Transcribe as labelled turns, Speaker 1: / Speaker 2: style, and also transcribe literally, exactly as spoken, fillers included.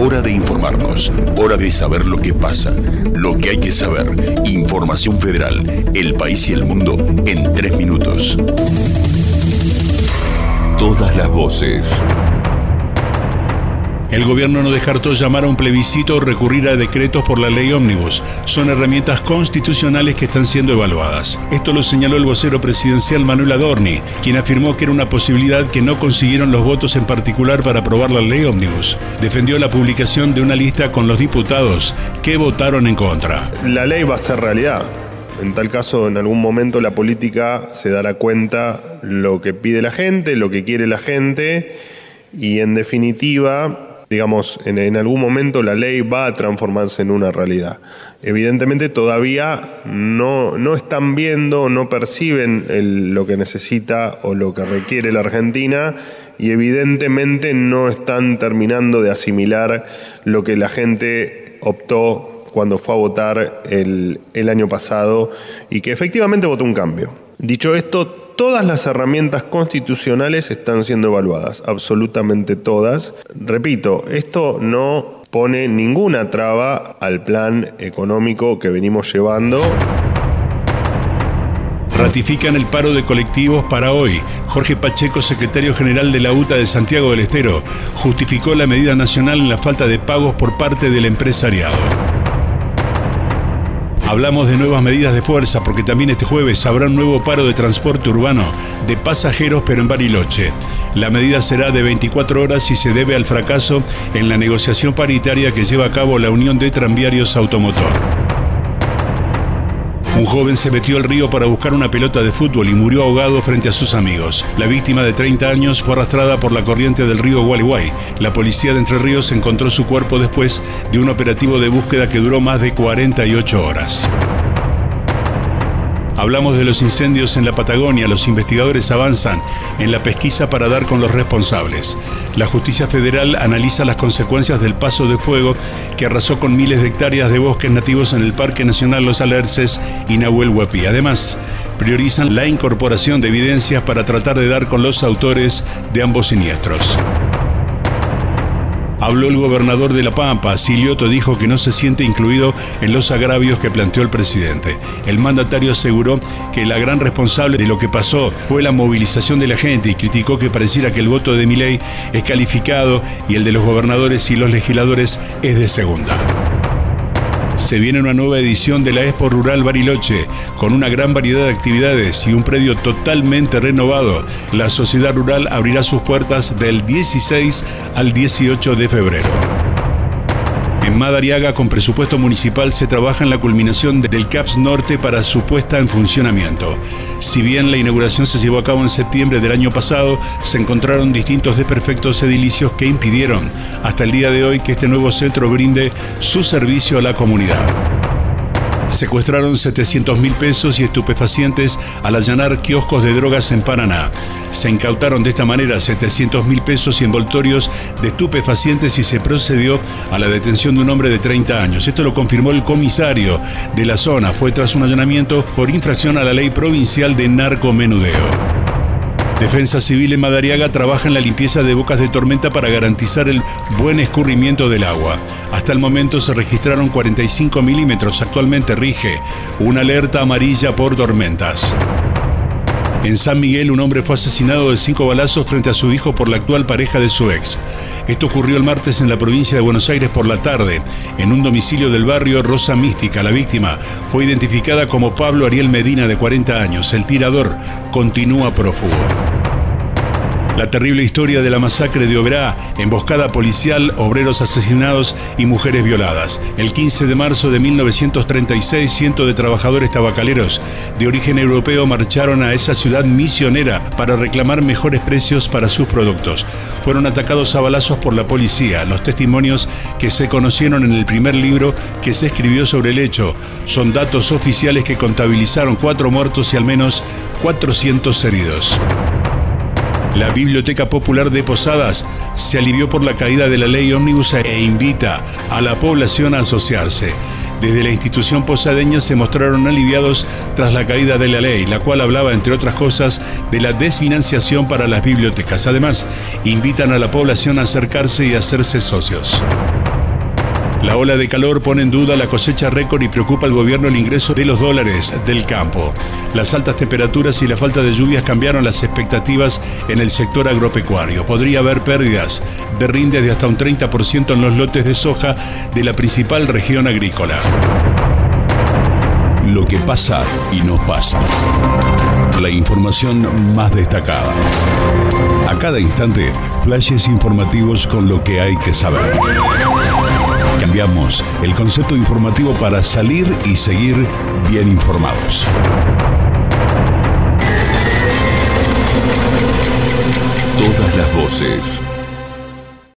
Speaker 1: Hora de informarnos, hora de saber lo que pasa, lo que hay que saber. Información Federal, el país y el mundo en tres minutos. Todas las voces.
Speaker 2: El gobierno no descartó llamar a un plebiscito o recurrir a decretos por la ley ómnibus. Son herramientas constitucionales que están siendo evaluadas. Esto lo señaló el vocero presidencial Manuel Adorni, quien afirmó que era una posibilidad que no consiguieron los votos en particular para aprobar la ley ómnibus. Defendió la publicación de una lista con los diputados que votaron en contra.
Speaker 3: La ley va a ser realidad. En tal caso, en algún momento la política se dará cuenta lo que pide la gente, lo que quiere la gente y, en definitiva, digamos, en, en algún momento la ley va a transformarse en una realidad. Evidentemente todavía no, no están viendo, no perciben el, lo que necesita o lo que requiere la Argentina y evidentemente no están terminando de asimilar lo que la gente optó cuando fue a votar el, el año pasado y que efectivamente votó un cambio. Dicho esto, todas las herramientas constitucionales están siendo evaluadas, absolutamente todas. Repito, esto no pone ninguna traba al plan económico que venimos llevando.
Speaker 2: Ratifican el paro de colectivos para hoy. Jorge Pacheco, secretario general de la UTA de Santiago del Estero, justificó la medida nacional en la falta de pagos por parte del empresariado. Hablamos de nuevas medidas de fuerza porque también este jueves habrá un nuevo paro de transporte urbano de pasajeros pero en Bariloche. La medida será de veinticuatro horas y se debe al fracaso en la negociación paritaria que lleva a cabo la Unión de Tranviarios Automotor. Un joven se metió al río para buscar una pelota de fútbol y murió ahogado frente a sus amigos. La víctima de treinta años fue arrastrada por la corriente del río Gualeguay. La policía de Entre Ríos encontró su cuerpo después de un operativo de búsqueda que duró más de cuarenta y ocho horas. Hablamos de los incendios en la Patagonia. Los investigadores avanzan en la pesquisa para dar con los responsables. La justicia federal analiza las consecuencias del paso de fuego que arrasó con miles de hectáreas de bosques nativos en el Parque Nacional Los Alerces y Nahuel Huapi. Además, priorizan la incorporación de evidencias para tratar de dar con los autores de ambos siniestros. Habló el gobernador de La Pampa. Silioto dijo que no se siente incluido en los agravios que planteó el presidente. El mandatario aseguró que la gran responsable de lo que pasó fue la movilización de la gente y criticó que pareciera que el voto de Milei es calificado y el de los gobernadores y los legisladores es de segunda. Se viene una nueva edición de la Expo Rural Bariloche, con una gran variedad de actividades y un predio totalmente renovado. La sociedad rural abrirá sus puertas del dieciséis al dieciocho de febrero. En Madariaga, con presupuesto municipal, se trabaja en la culminación del CAPS Norte para su puesta en funcionamiento. Si bien la inauguración se llevó a cabo en septiembre del año pasado, se encontraron distintos desperfectos edilicios que impidieron hasta el día de hoy que este nuevo centro brinde su servicio a la comunidad. Secuestraron setecientos mil pesos y estupefacientes al allanar kioscos de drogas en Paraná. Se incautaron de esta manera setecientos mil pesos y envoltorios de estupefacientes y se procedió a la detención de un hombre de treinta años. Esto lo confirmó el comisario de la zona. Fue tras un allanamiento por infracción a la ley provincial de narcomenudeo. Defensa Civil en Madariaga trabaja en la limpieza de bocas de tormenta para garantizar el buen escurrimiento del agua. Hasta el momento se registraron cuarenta y cinco milímetros. Actualmente rige una alerta amarilla por tormentas. En San Miguel, un hombre fue asesinado de cinco balazos frente a su hijo por la actual pareja de su ex. Esto ocurrió el martes en la provincia de Buenos Aires por la tarde, en un domicilio del barrio Rosa Mística. La víctima fue identificada como Pablo Ariel Medina, de cuarenta años. El tirador continúa prófugo. La terrible historia de la masacre de Oberá, emboscada policial, obreros asesinados y mujeres violadas. El quince de marzo de mil novecientos treinta y seis, cientos de trabajadores tabacaleros de origen europeo marcharon a esa ciudad misionera para reclamar mejores precios para sus productos. Fueron atacados a balazos por la policía. Los testimonios que se conocieron en el primer libro que se escribió sobre el hecho son datos oficiales que contabilizaron cuatro muertos y al menos cuatrocientos heridos. La Biblioteca Popular de Posadas se alivió por la caída de la ley ómnibus e invita a la población a asociarse. Desde la institución posadeña se mostraron aliviados tras la caída de la ley, la cual hablaba, entre otras cosas, de la desfinanciación para las bibliotecas. Además, invitan a la población a acercarse y a hacerse socios. La ola de calor pone en duda la cosecha récord y preocupa al gobierno el ingreso de los dólares del campo. Las altas temperaturas y la falta de lluvias cambiaron las expectativas en el sector agropecuario. Podría haber pérdidas de rindes de hasta un treinta por ciento en los lotes de soja de la principal región agrícola.
Speaker 1: Lo que pasa y nos pasa. La información más destacada. A cada instante, flashes informativos con lo que hay que saber. Cambiamos el concepto informativo para salir y seguir bien informados. Todas las voces.